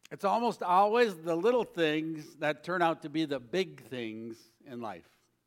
It's almost always the little things that turn out to be the big things in life.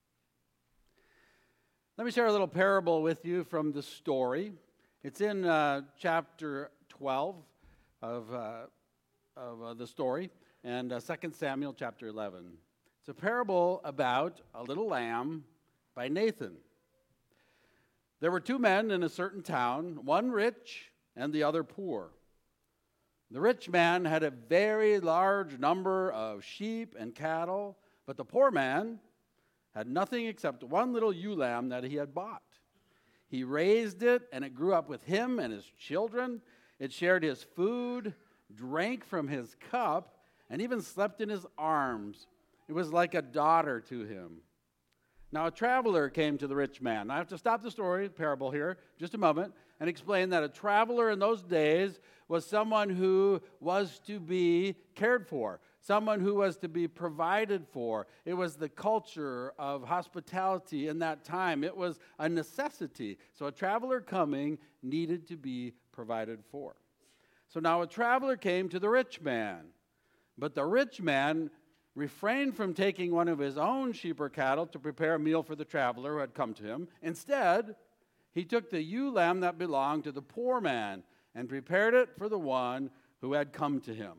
Let me share a little parable with you from the story. It's in chapter 12 of the story, and 2 Samuel chapter 11. It's a parable about a little lamb by Nathan. There were two men in a certain town, one rich and the other poor. The rich man had a very large number of sheep and cattle, but the poor man had nothing except one little ewe lamb that he had bought. He raised it, and it grew up with him and his children. It shared his food, drank from his cup, and even slept in his arms. It was like a daughter to him. Now a traveler came to the rich man. I have to stop the story, parable here, just a moment, and explain that a traveler in those days was someone who was to be cared for, someone who was to be provided for. It was the culture of hospitality in that time. It was a necessity. So a traveler coming needed to be provided for. So now a traveler came to the rich man, but the rich man refrained from taking one of his own sheep or cattle to prepare a meal for the traveler who had come to him. Instead, he took the ewe lamb that belonged to the poor man and prepared it for the one who had come to him.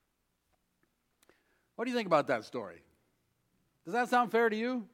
What do you think about that story? Does that sound fair to you?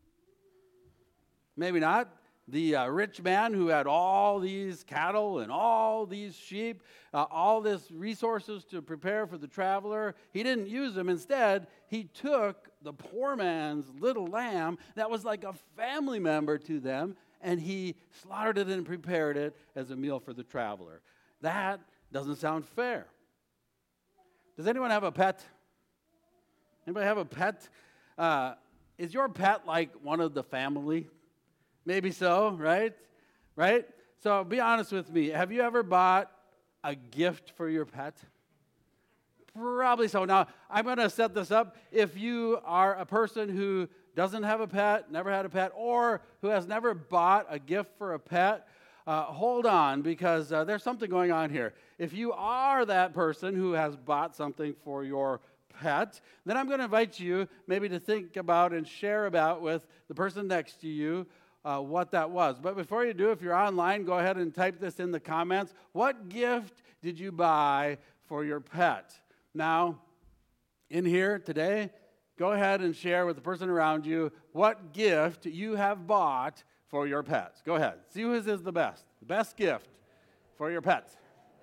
Maybe not. The rich man who had all these cattle and all these sheep, all these resources to prepare for the traveler, he didn't use them. Instead, he took the poor man's little lamb that was like a family member to them, and he slaughtered it and prepared it as a meal for the traveler. That doesn't sound fair. Does anyone have a pet? Anybody have a pet? Is your pet like one of the family? Maybe so, right? Right? So be honest with me. Have you ever bought a gift for your pet? Probably so. Now, I'm going to set this up. If you are a person who doesn't have a pet, never had a pet, or who has never bought a gift for a pet, hold on, because there's something going on here. If you are that person who has bought something for your pet, then I'm going to invite you maybe to think about and share about with the person next to you what that was. But before you do, if you're online, go ahead and type this in the comments. What gift did you buy for your pet? Now, in here today, go ahead and share with the person around you what gift you have bought for your pets. Go ahead. See whose is the best gift for your pets.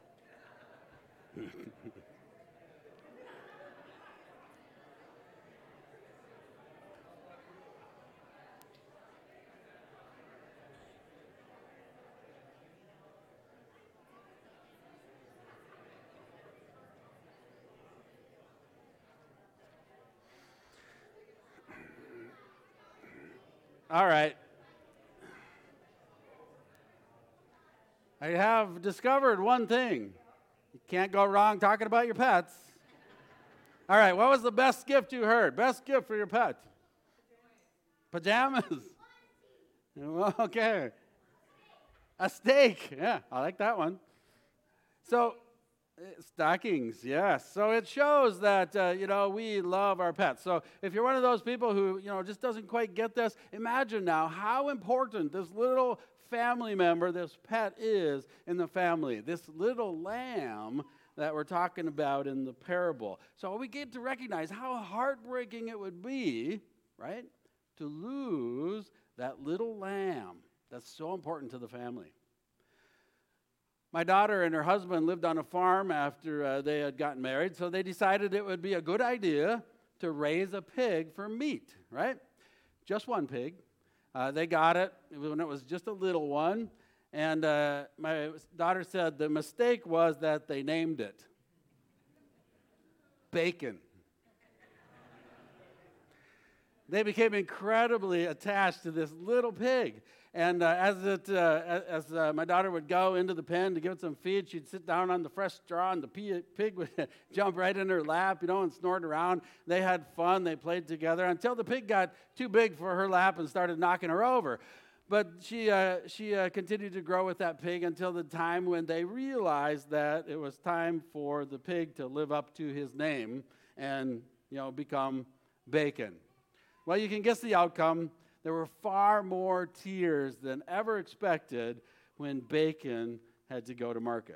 All right. I have discovered one thing. You can't go wrong talking about your pets. All right, what was the best gift you heard? Best gift for your pet? Pajamas. Okay. A steak. Yeah, I like that one. So, stockings, yes. So it shows that, we love our pets. So if you're one of those people who, just doesn't quite get this, imagine now how important this little family member, this pet is in the family, this little lamb that we're talking about in the parable. So we get to recognize how heartbreaking it would be, right, to lose that little lamb that's so important to the family. My daughter and her husband lived on a farm after they had gotten married, so they decided it would be a good idea to raise a pig for meat, right? Just one pig. They got it when it was just a little one, and my daughter said the mistake was that they named it Bacon. They became incredibly attached to this little pig. And as my daughter would go into the pen to give it some feed, she'd sit down on the fresh straw, and the pig would jump right in her lap, and snort around. They had fun. They played together until the pig got too big for her lap and started knocking her over. But she continued to grow with that pig until the time when they realized that it was time for the pig to live up to his name and, become Bacon. Well, you can guess the outcome. There were far more tears than ever expected when Bacon had to go to market.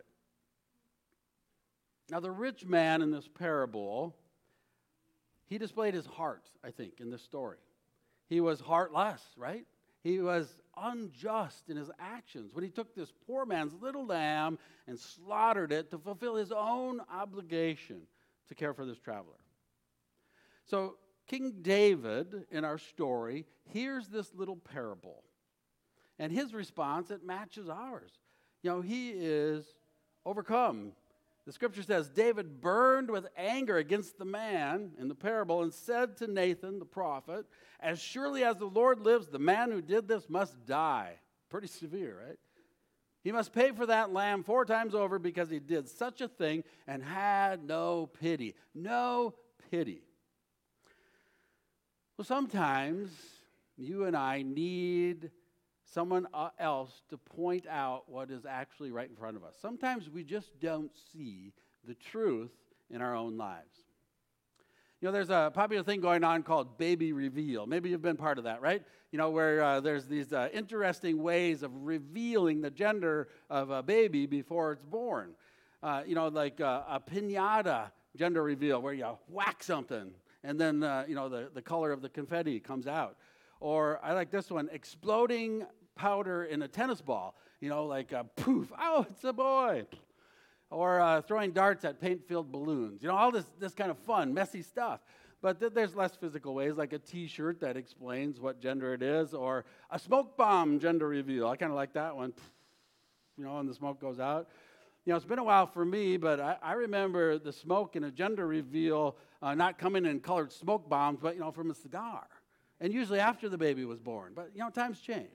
Now, the rich man in this parable, he displayed his heart, I think, in this story. He was heartless, right? He was unjust in his actions when he took this poor man's little lamb and slaughtered it to fulfill his own obligation to care for this traveler. So King David, in our story, hears this little parable. And his response, it matches ours. He is overcome. The scripture says, David burned with anger against the man in the parable and said to Nathan, the prophet, as surely as the Lord lives, the man who did this must die. Pretty severe, right? He must pay for that lamb 4 times over because he did such a thing and had no pity. No pity. Well, sometimes you and I need someone else to point out what is actually right in front of us. Sometimes we just don't see the truth in our own lives. There's a popular thing going on called baby reveal. Maybe you've been part of that, right? Where there's these interesting ways of revealing the gender of a baby before it's born. Like a piñata gender reveal where you whack something and then, the color of the confetti comes out. Or I like this one, exploding powder in a tennis ball. Like poof, oh, it's a boy. Or throwing darts at paint-filled balloons. All this kind of fun, messy stuff. But there's less physical ways, like a T-shirt that explains what gender it is, or a smoke bomb gender reveal. I kind of like that one. And the smoke goes out. It's been a while for me, but I remember the smoke in a gender reveal not coming in colored smoke bombs, but, from a cigar. And usually after the baby was born. But, times change.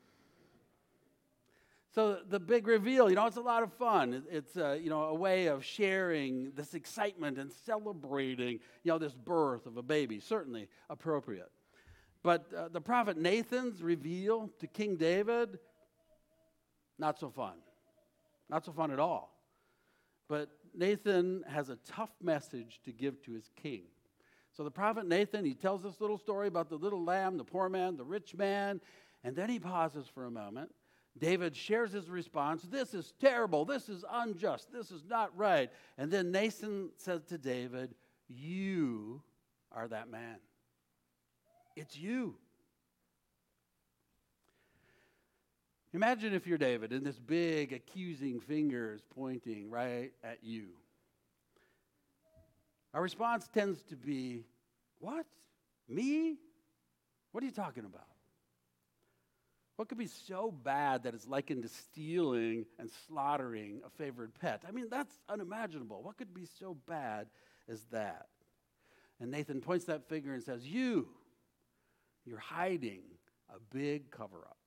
So the big reveal, it's a lot of fun. It's, a way of sharing this excitement and celebrating, this birth of a baby. Certainly appropriate. But the prophet Nathan's reveal to King David, not so fun. Not so fun at all. But Nathan has a tough message to give to his king. So the prophet Nathan, he tells this little story about the little lamb, the poor man, the rich man, and then he pauses for a moment. David shares his response. This is terrible. This is unjust. This is not right. And then Nathan says to David, you are that man. It's you. Imagine if you're David and this big accusing finger is pointing right at you. Our response tends to be, what? Me? What are you talking about? What could be so bad that it's likened to stealing and slaughtering a favored pet? I mean, that's unimaginable. What could be so bad as that? And Nathan points that finger and says, you're hiding a big cover-up.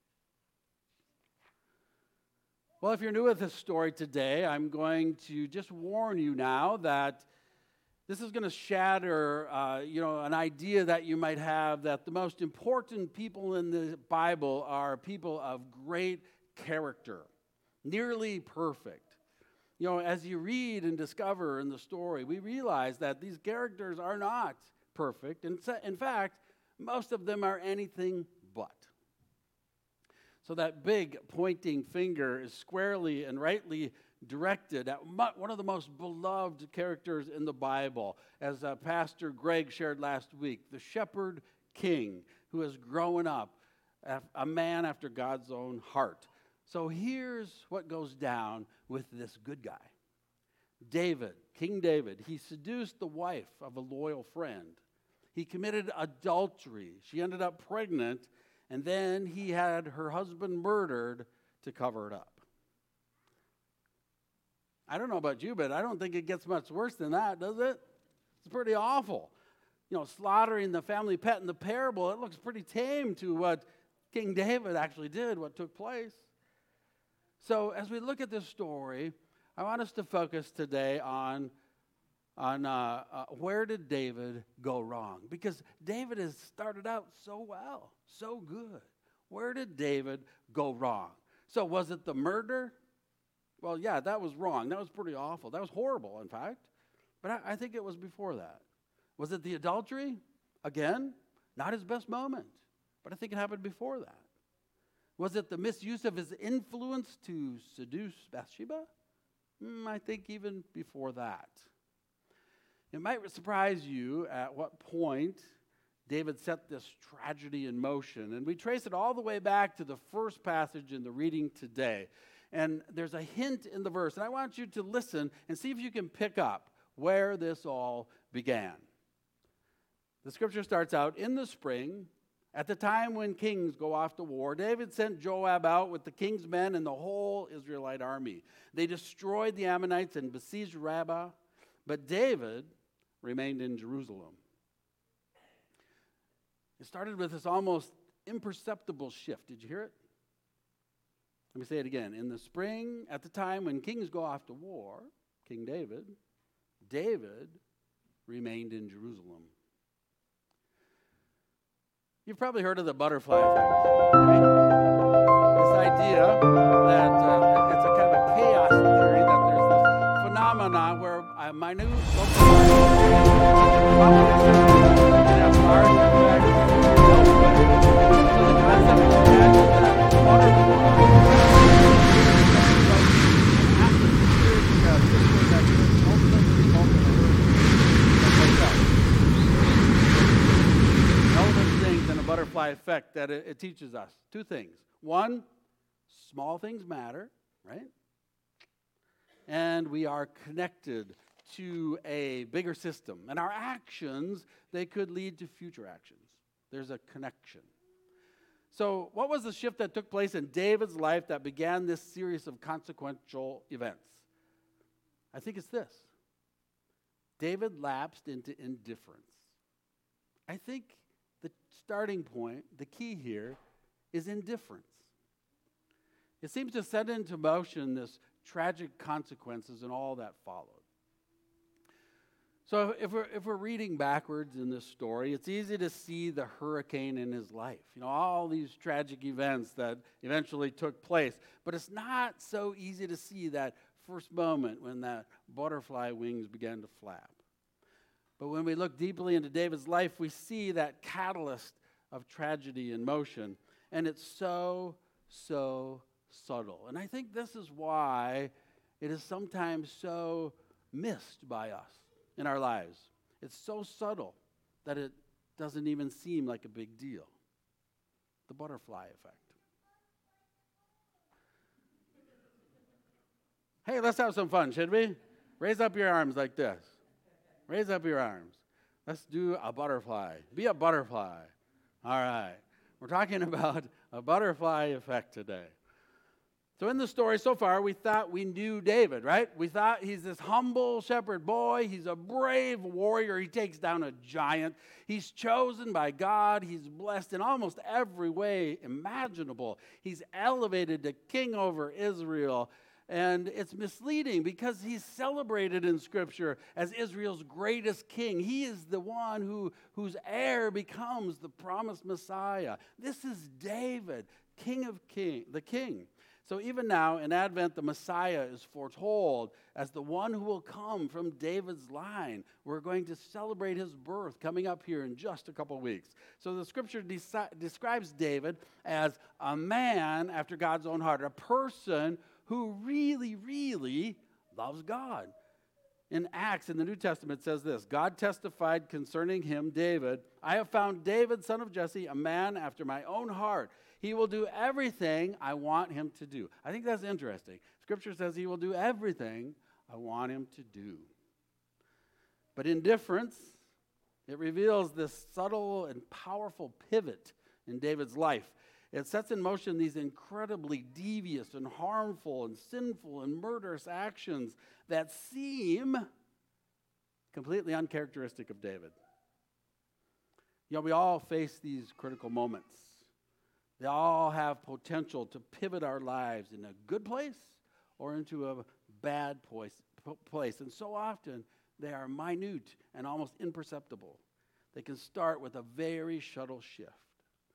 Well, if you're new with this story today, I'm going to just warn you now that this is going to shatter, an idea that you might have that the most important people in the Bible are people of great character, nearly perfect. As you read and discover in the story, we realize that these characters are not perfect. And in fact, most of them are anything but. So that big pointing finger is squarely and rightly directed at one of the most beloved characters in the Bible, as Pastor Greg shared last week, the shepherd king who has grown up, a man after God's own heart. So here's what goes down with this good guy. David, King David, he seduced the wife of a loyal friend. He committed adultery. She ended up pregnant, and then he had her husband murdered to cover it up. I don't know about you, but I don't think it gets much worse than that, does it? It's pretty awful. Slaughtering the family pet in the parable, it looks pretty tame to what King David actually did, what took place. So as we look at this story, I want us to focus today on where did David go wrong? Because David has started out so well, so good. Where did David go wrong? So was it the murder? Well, yeah, that was wrong. That was pretty awful. That was horrible, in fact. But I think it was before that. Was it the adultery? Again, not his best moment. But I think it happened before that. Was it the misuse of his influence to seduce Bathsheba? I think even before that. It might surprise you at what point David set this tragedy in motion. And we trace it all the way back to the first passage in the reading today. And there's a hint in the verse. And I want you to listen and see if you can pick up where this all began. The scripture starts out, in the spring, at the time when kings go off to war, David sent Joab out with the king's men and the whole Israelite army. They destroyed the Ammonites and besieged Rabbah, but David remained in Jerusalem. It started with this almost imperceptible shift. Did you hear it? Let me say it again. In the spring, at the time when kings go off to war, King David remained in Jerusalem. You've probably heard of the butterfly effect. Right? This idea that it's a kind of a chaos theory, that there's this phenomenon where a minute local population can have large effects elsewhere. So the concept is that butterfly butterfly effect that it teaches us. Two things. One, small things matter, right? And we are connected to a bigger system. And our actions, they could lead to future actions. There's a connection. So what was the shift that took place in David's life that began this series of consequential events? I think it's this. David lapsed into indifference. I think the starting point, the key here, is indifference. It seems to set into motion this tragic consequences and all that followed. So if we're reading backwards in this story, it's easy to see the hurricane in his life. You know, all these tragic events that eventually took place. But it's not so easy to see that first moment when that butterfly wings began to flap. But when we look deeply into David's life, we see that catalyst of tragedy in motion. And it's so subtle. And I think this is why it is sometimes so missed by us in our lives. It's so subtle that it doesn't even seem like a big deal. The butterfly effect. Hey, let's have some fun, should we? Raise up your arms like this. Raise up your arms. Let's do a butterfly. Be a butterfly. All right. We're talking about a butterfly effect today. So in the story so far, we thought we knew David, right? We thought he's this humble shepherd boy. He's a brave warrior. He takes down a giant. He's chosen by God. He's blessed in almost every way imaginable. He's elevated to king over Israel. And it's misleading because he's celebrated in Scripture as Israel's greatest king. He is the one whose heir becomes the promised Messiah. This is David, the king. So even now in Advent, the Messiah is foretold as the one who will come from David's line. We're going to celebrate his birth coming up here in just a couple weeks. So the Scripture describes David as a man after God's own heart, a person who really, really loves God. In Acts, in the New Testament, it says this: God testified concerning him, David, I have found David, son of Jesse, a man after my own heart. He will do everything I want him to do. I think that's interesting. Scripture says he will do everything I want him to do. But indifference, it reveals this subtle and powerful pivot in David's life. It sets in motion these incredibly devious and harmful and sinful and murderous actions that seem completely uncharacteristic of David. You know, we all face these critical moments. They all have potential to pivot our lives in a good place or into a bad place. And so often, they are minute and almost imperceptible. They can start with a very subtle shift.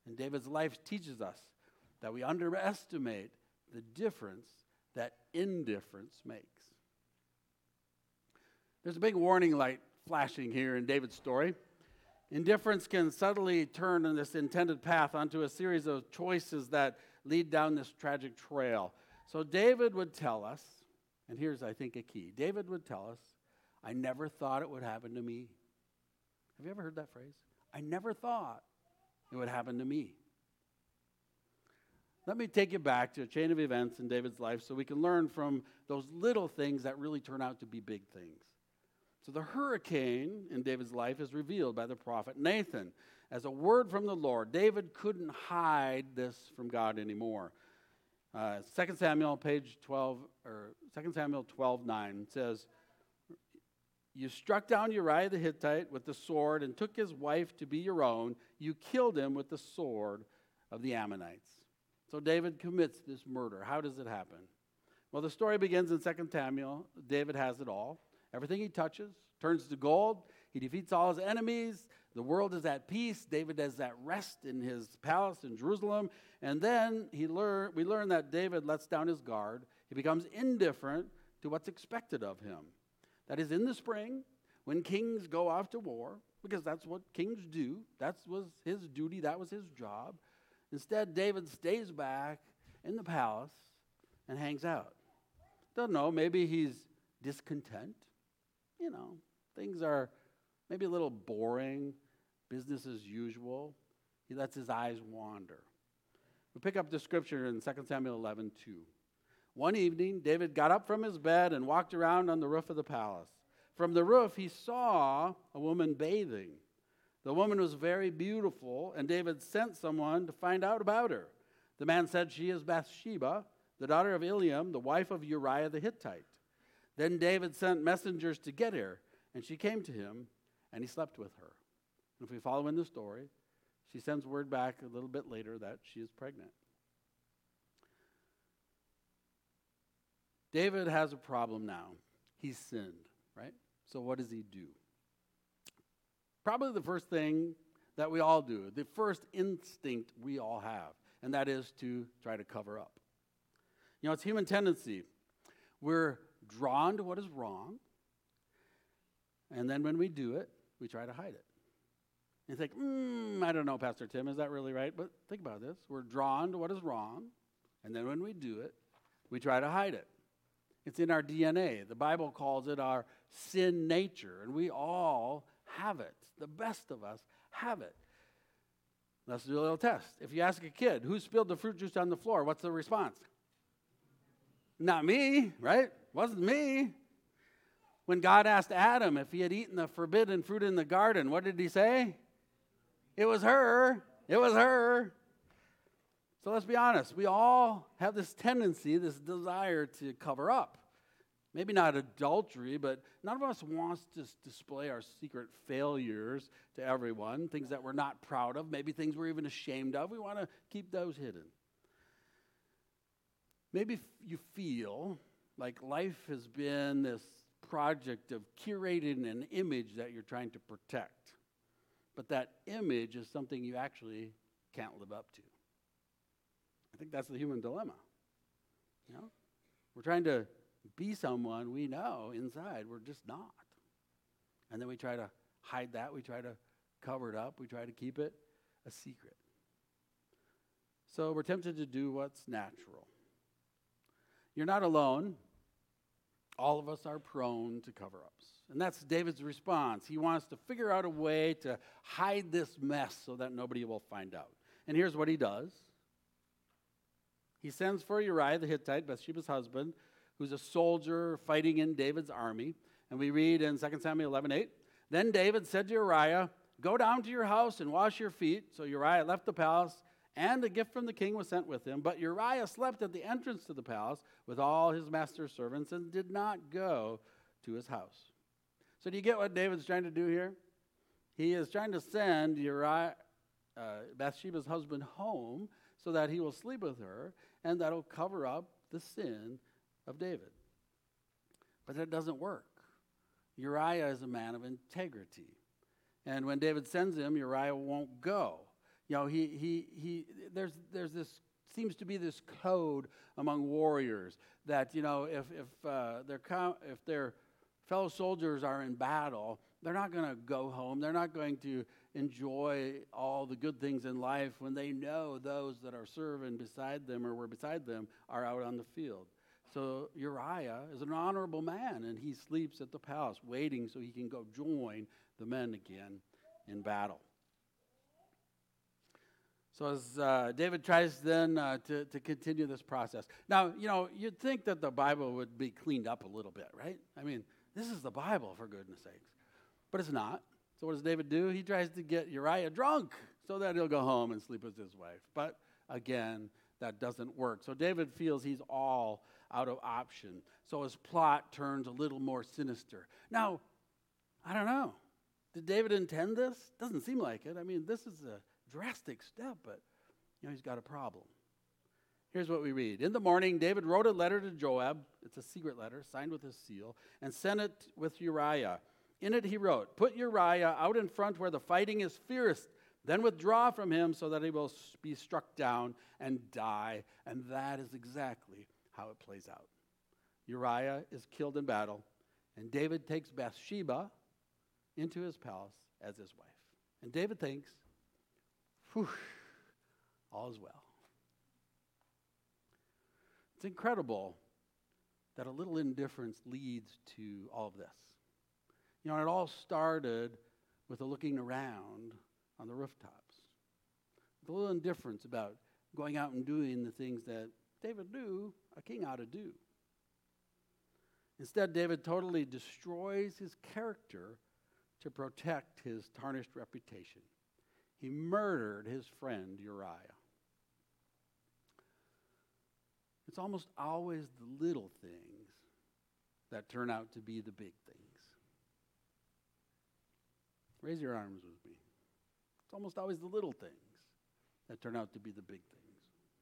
And David's life teaches us that we underestimate the difference that indifference makes. There's a big warning light flashing here in David's story. Indifference can subtly turn on this intended path onto a series of choices that lead down this tragic trail. So David would tell us, and here's, I think, a key. David would tell us, I never thought it would happen to me. Have you ever heard that phrase? I never thought it would happen to me. Let me take you back to a chain of events in David's life so we can learn from those little things that really turn out to be big things. So the hurricane in David's life is revealed by the prophet Nathan as a word from the Lord. David couldn't hide this from God anymore. 2 Samuel page 12, or 2 Samuel 12:9 says, "You struck down Uriah the Hittite with the sword and took his wife to be your own. You killed him with the sword of the Ammonites." So David commits this murder. How does it happen? Well, the story begins in 2 Samuel. David has it all. Everything he touches turns to gold. He defeats all his enemies. The world is at peace. David has that rest in his palace in Jerusalem. And then we learn that David lets down his guard. He becomes indifferent to what's expected of him. That is, in the spring, when kings go off to war, because that's what kings do. That was his duty. That was his job. Instead, David stays back in the palace and hangs out. Don't know, maybe he's discontent. Things are maybe a little boring, business as usual. He lets his eyes wander. We pick up the scripture in 2 Samuel 11:2. One evening, David got up from his bed and walked around on the roof of the palace. From the roof, he saw a woman bathing. The woman was very beautiful, and David sent someone to find out about her. The man said, "She is Bathsheba, the daughter of Eliam, the wife of Uriah the Hittite." Then David sent messengers to get her, and she came to him, and he slept with her. And if we follow in the story, she sends word back a little bit later that she is pregnant. David has a problem now. He's sinned, right? So what does he do? Probably the first thing that we all do, the first instinct we all have, and that is to try to cover up. It's human tendency. We're drawn to what is wrong, and then when we do it, we try to hide it. And you think, I don't know, Pastor Tim, is that really right? But think about this. We're drawn to what is wrong, and then when we do it, we try to hide it. It's in our DNA. The Bible calls it our sin nature, and we all have it. The best of us have it. Let's do a little test. If you ask a kid, who spilled the fruit juice on the floor, what's the response? Not me, right? Wasn't me. When God asked Adam if he had eaten the forbidden fruit in the garden, what did he say? It was her. It was her. So let's be honest. We all have this tendency, this desire to cover up. Maybe not adultery, but none of us wants to display our secret failures to everyone, things that we're not proud of, maybe things we're even ashamed of. We want to keep those hidden. Maybe you feel like life has been this project of curating an image that you're trying to protect, but that image is something you actually can't live up to. I think that's the human dilemma. We're trying to be someone we know inside we're just not. And then we try to hide that. We try to cover it up. We try to keep it a secret. So we're tempted to do what's natural. You're not alone. All of us are prone to cover-ups. And that's David's response. He wants to figure out a way to hide this mess so that nobody will find out. And here's what he does. He sends for Uriah the Hittite, Bathsheba's husband, who's a soldier fighting in David's army. And we read in 2 Samuel 11:8, "Then David said to Uriah, 'Go down to your house and wash your feet.' So Uriah left the palace, and a gift from the king was sent with him. But Uriah slept at the entrance to the palace with all his master's servants and did not go to his house." So do you get what David's trying to do here? He is trying to send Uriah, Bathsheba's husband, home so that he will sleep with her, and that'll cover up the sin of David. But that doesn't work. Uriah is a man of integrity. And when David sends him, Uriah won't go. There's this seems to be this code among warriors that if their fellow soldiers are in battle, they're not going to go home. They're not going to enjoy all the good things in life when they know those that are serving beside them or were beside them are out on the field. So Uriah is an honorable man, and he sleeps at the palace, waiting so he can go join the men again in battle. So as David tries then to continue this process. Now, you'd think that the Bible would be cleaned up a little bit, right? I mean, this is the Bible, for goodness sakes. But it's not. So what does David do? He tries to get Uriah drunk so that he'll go home and sleep with his wife. But again, that doesn't work. So David feels he's all out of option. So his plot turns a little more sinister. Now, I don't know. Did David intend this? Doesn't seem like it. I mean, this is a drastic step, but he's got a problem. Here's what we read. In the morning, David wrote a letter to Joab. It's a secret letter, signed with his seal, and sent it with Uriah. In it he wrote, "Put Uriah out in front where the fighting is fierce, then withdraw from him so that he will be struck down and die." And that is exactly how it plays out. Uriah is killed in battle, and David takes Bathsheba into his palace as his wife. And David thinks, whew, all is well. It's incredible that a little indifference leads to all of this. It all started with a looking around on the rooftops. With a little indifference about going out and doing the things that David knew a king ought to do. Instead, David totally destroys his character to protect his tarnished reputation. He murdered his friend Uriah. It's almost always the little things that turn out to be the big things. Raise your arms with me. It's almost always the little things that turn out to be the big things.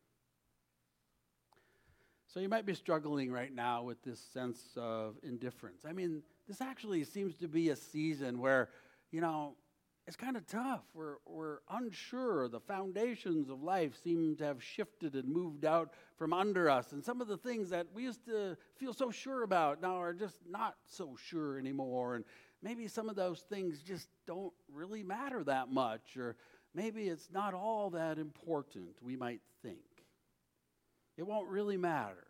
So you might be struggling right now with this sense of indifference. I mean, this actually seems to be a season where, it's kind of tough. We're unsure. The foundations of life seem to have shifted and moved out from under us. And some of the things that we used to feel so sure about now are just not so sure anymore. And maybe some of those things just don't really matter that much. Or maybe it's not all that important, we might think. It won't really matter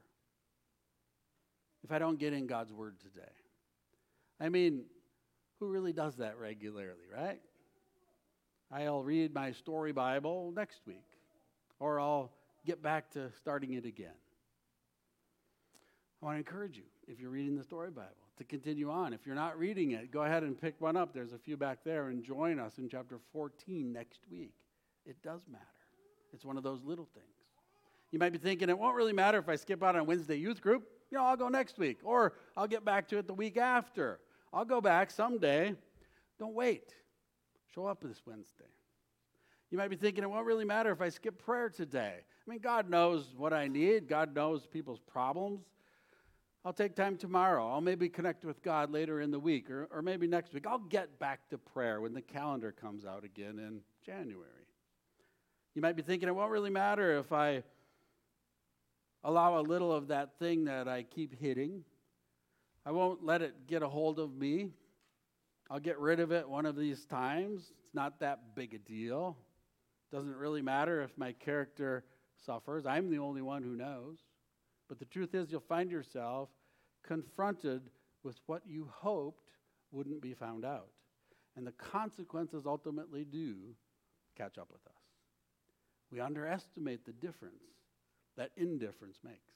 if I don't get in God's Word today. I mean, who really does that regularly, right? I'll read my story Bible next week, or I'll get back to starting it again. I want to encourage you, if you're reading the story Bible, to continue on. If you're not reading it, go ahead and pick one up. There's a few back there, and join us in chapter 14 next week. It does matter. It's one of those little things. You might be thinking, it won't really matter if I skip out on Wednesday youth group. I'll go next week, or I'll get back to it the week after. I'll go back someday. Don't wait. Show up this Wednesday. You might be thinking, it won't really matter if I skip prayer today. I mean, God knows what I need. God knows people's problems. I'll take time tomorrow. I'll maybe connect with God later in the week, or maybe next week. I'll get back to prayer when the calendar comes out again in January. You might be thinking, it won't really matter if I allow a little of that thing that I keep hitting. I won't let it get a hold of me. I'll get rid of it one of these times. It's not that big a deal. Doesn't really matter if my character suffers. I'm the only one who knows. But the truth is, you'll find yourself confronted with what you hoped wouldn't be found out. And the consequences ultimately do catch up with us. We underestimate the difference that indifference makes.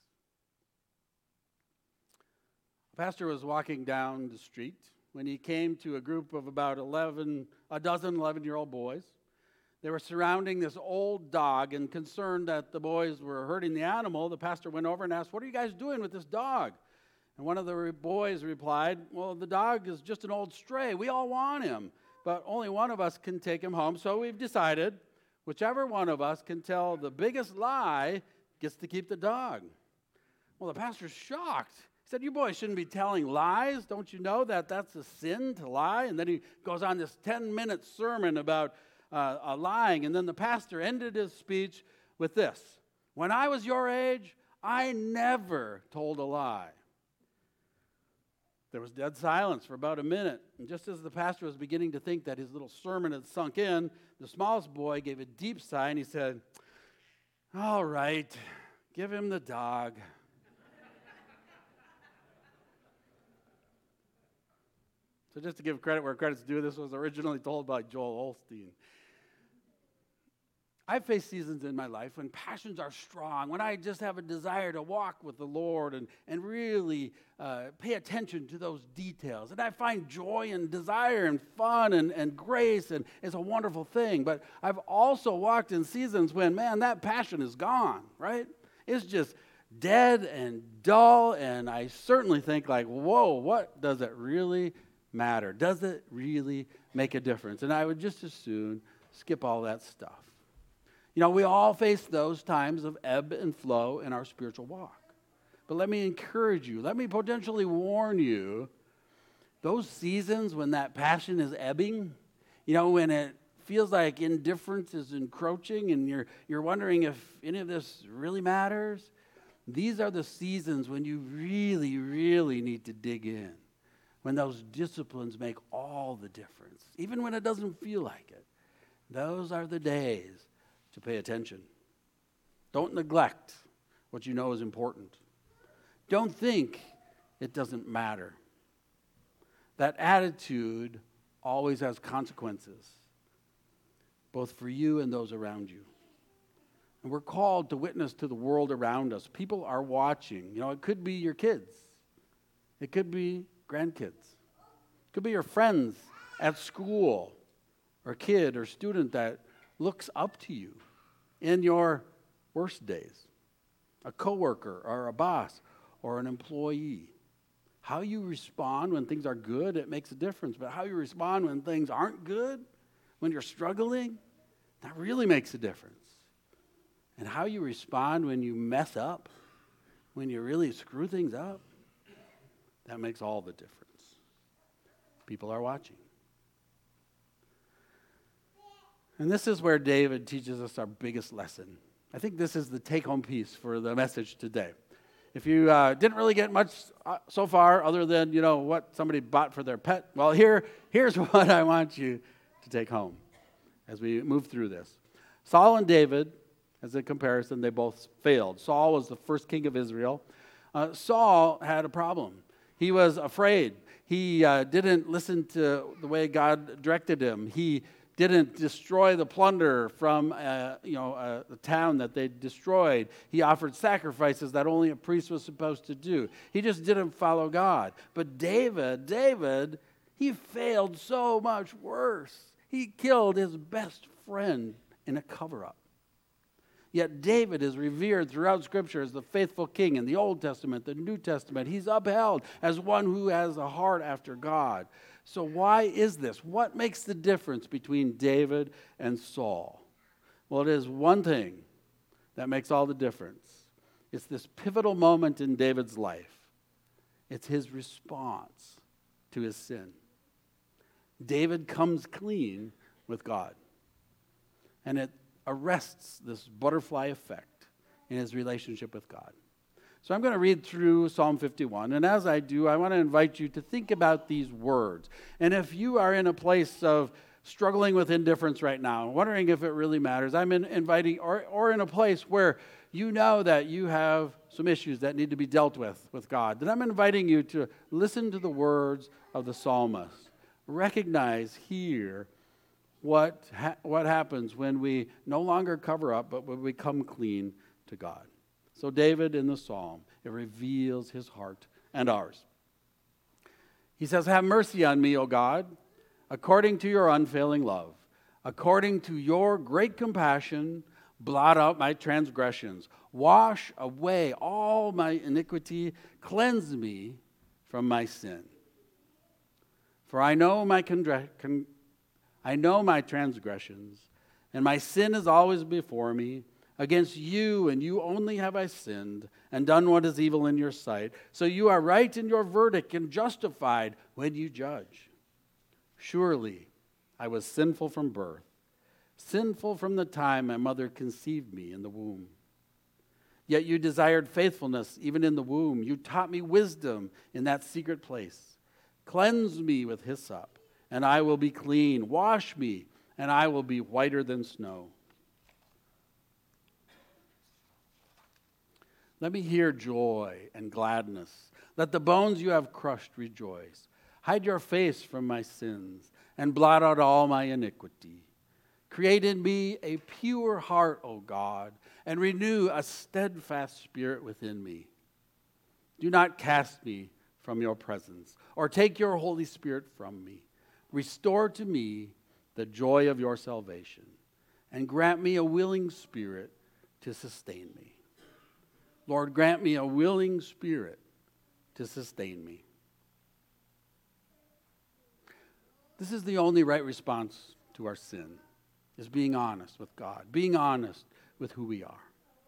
A pastor was walking down the street when he came to a group of about a dozen 11-year-old boys. They were surrounding this old dog, and concerned that the boys were hurting the animal, the pastor went over and asked, "What are you guys doing with this dog?" And one of the boys replied, "Well, the dog is just an old stray. We all want him, but only one of us can take him home. So we've decided whichever one of us can tell the biggest lie gets to keep the dog." Well, the pastor's shocked. He said, "You boys shouldn't be telling lies. Don't you know that that's a sin to lie?" And then he goes on this 10-minute sermon about lying. And then the pastor ended his speech with this: "When I was your age, I never told a lie." There was dead silence for about a minute. And just as the pastor was beginning to think that his little sermon had sunk in, the smallest boy gave a deep sigh and he said, "All right, give him the dog." So just to give credit where credit's due, this was originally told by Joel Osteen. I've faced seasons in my life when passions are strong, when I just have a desire to walk with the Lord and really pay attention to those details. And I find joy and desire and fun and grace, and it's a wonderful thing. But I've also walked in seasons when, man, that passion is gone, right? It's just dead and dull, and I certainly think like, whoa, what does it really matter? Does it really make a difference? And I would just as soon skip all that stuff. You know, we all face those times of ebb and flow in our spiritual walk. But let me encourage you, let me potentially warn you, those seasons when that passion is ebbing, you know, when it feels like indifference is encroaching and you're wondering if any of this really matters, these are the seasons when you really, really need to dig in, when those disciplines make all the difference, even when it doesn't feel like it. Those are the days to pay attention. Don't neglect what you know is important. Don't think it doesn't matter. That attitude always has consequences, both for you and those around you. And we're called to witness to the world around us. People are watching. You know, it could be your kids. It could be grandkids. It could be your friends at school, or a kid or student that looks up to you in your worst days, a coworker or a boss or an employee. How you respond when things are good, it makes a difference. But how you respond when things aren't good, when you're struggling, that really makes a difference. And how you respond when you mess up, when you really screw things up, that makes all the difference. People are watching. And this is where David teaches us our biggest lesson. I think this is the take-home piece for the message today. If you didn't really get much so far other than, you know, what somebody bought for their pet, well, here's what I want you to take home as we move through this. Saul and David, as a comparison, they both failed. Saul was the first king of Israel. Saul had a problem. He was afraid. He didn't listen to the way God directed him. He didn't destroy the plunder from the town that they destroyed. He offered sacrifices that only a priest was supposed to do. He just didn't follow God. But David, he failed so much worse. He killed his best friend in a cover-up. Yet David is revered throughout Scripture as the faithful king in the Old Testament, the New Testament. He's upheld as one who has a heart after God. So why is this? What makes the difference between David and Saul? Well, it is one thing that makes all the difference. It's this pivotal moment in David's life. It's his response to his sin. David comes clean with God. And it arrests this butterfly effect in his relationship with God. So I'm going to read through Psalm 51, and as I do, I want to invite you to think about these words. And if you are in a place of struggling with indifference right now, wondering if it really matters, I'm inviting, or in a place where you know that you have some issues that need to be dealt with God, then I'm inviting you to listen to the words of the psalmist. Recognize here what happens when we no longer cover up, but when we come clean to God. So David in the psalm, it reveals his heart and ours. He says, "Have mercy on me, O God, according to your unfailing love. According to your great compassion, blot out my transgressions. Wash away all my iniquity. Cleanse me from my sin. For I know my transgressions, and my sin is always before me. Against you and you only have I sinned and done what is evil in your sight. So you are right in your verdict and justified when you judge. Surely I was sinful from birth, sinful from the time my mother conceived me in the womb. Yet you desired faithfulness even in the womb. You taught me wisdom in that secret place. Cleanse me with hyssop, and I will be clean. Wash me, and I will be whiter than snow. Let me hear joy and gladness. Let the bones you have crushed rejoice. Hide your face from my sins and blot out all my iniquity. Create in me a pure heart, O God, and renew a steadfast spirit within me. Do not cast me from your presence or take your Holy Spirit from me. Restore to me the joy of your salvation and grant me a willing spirit to sustain me. Lord, grant me a willing spirit to sustain me. This is the only right response to our sin, is being honest with God, being honest with who we are.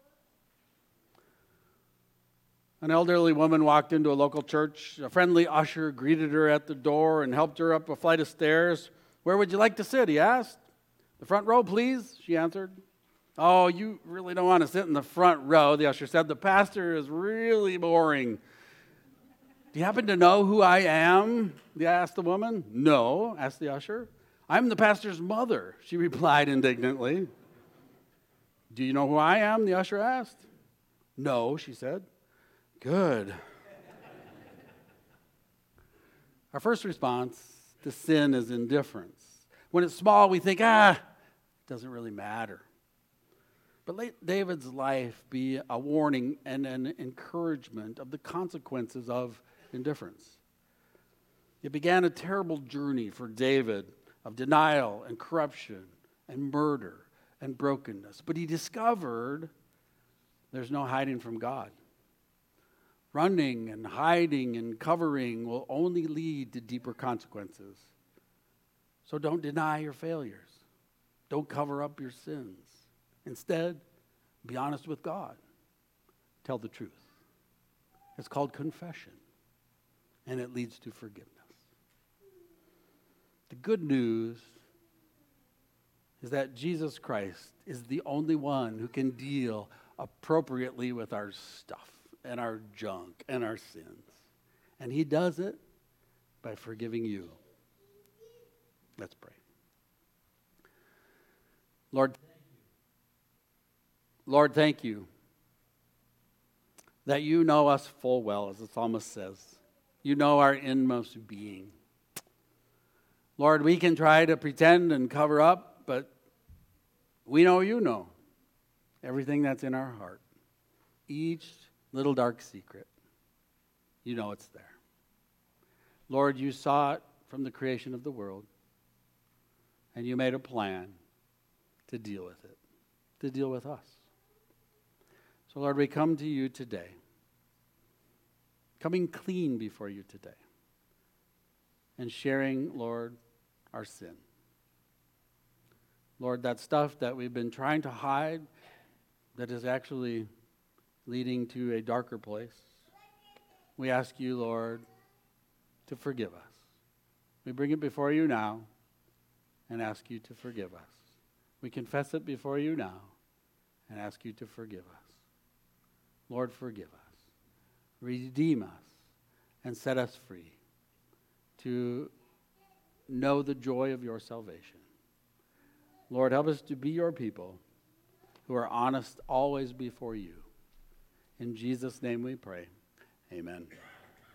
An elderly woman walked into a local church. A friendly usher greeted her at the door and helped her up a flight of stairs. "Where would you like to sit?" he asked. "The front row, please," she answered. "Oh, you really don't want to sit in the front row," the usher said. "The pastor is really boring." "Do you happen to know who I am?" asked the woman. "No," asked the usher. "I'm the pastor's mother," she replied indignantly. "Do you know who I am?" the usher asked. "No," she said. "Good." Our first response to sin is indifference. When it's small, we think, it doesn't really matter. But let David's life be a warning and an encouragement of the consequences of indifference. It began a terrible journey for David of denial and corruption and murder and brokenness. But he discovered there's no hiding from God. Running and hiding and covering will only lead to deeper consequences. So don't deny your failures. Don't cover up your sins. Instead, be honest with God. Tell the truth. It's called confession, and it leads to forgiveness. The good news is that Jesus Christ is the only one who can deal appropriately with our stuff and our junk and our sins. And he does it by forgiving you. Let's pray. Lord, thank you that you know us full well, as the psalmist says. You know our inmost being. Lord, we can try to pretend and cover up, but we know you know everything that's in our heart. Each little dark secret, you know it's there. Lord, you saw it from the creation of the world, and you made a plan to deal with it, to deal with us. So, Lord, we come to you today, coming clean before you today, and sharing, Lord, our sin. Lord, that stuff that we've been trying to hide that is actually leading to a darker place. We ask you, Lord, to forgive us. We bring it before you now and ask you to forgive us. We confess it before you now and ask you to forgive us. Lord, forgive us. Redeem us and set us free to know the joy of your salvation. Lord, help us to be your people who are honest always before you. In Jesus' name we pray. Amen.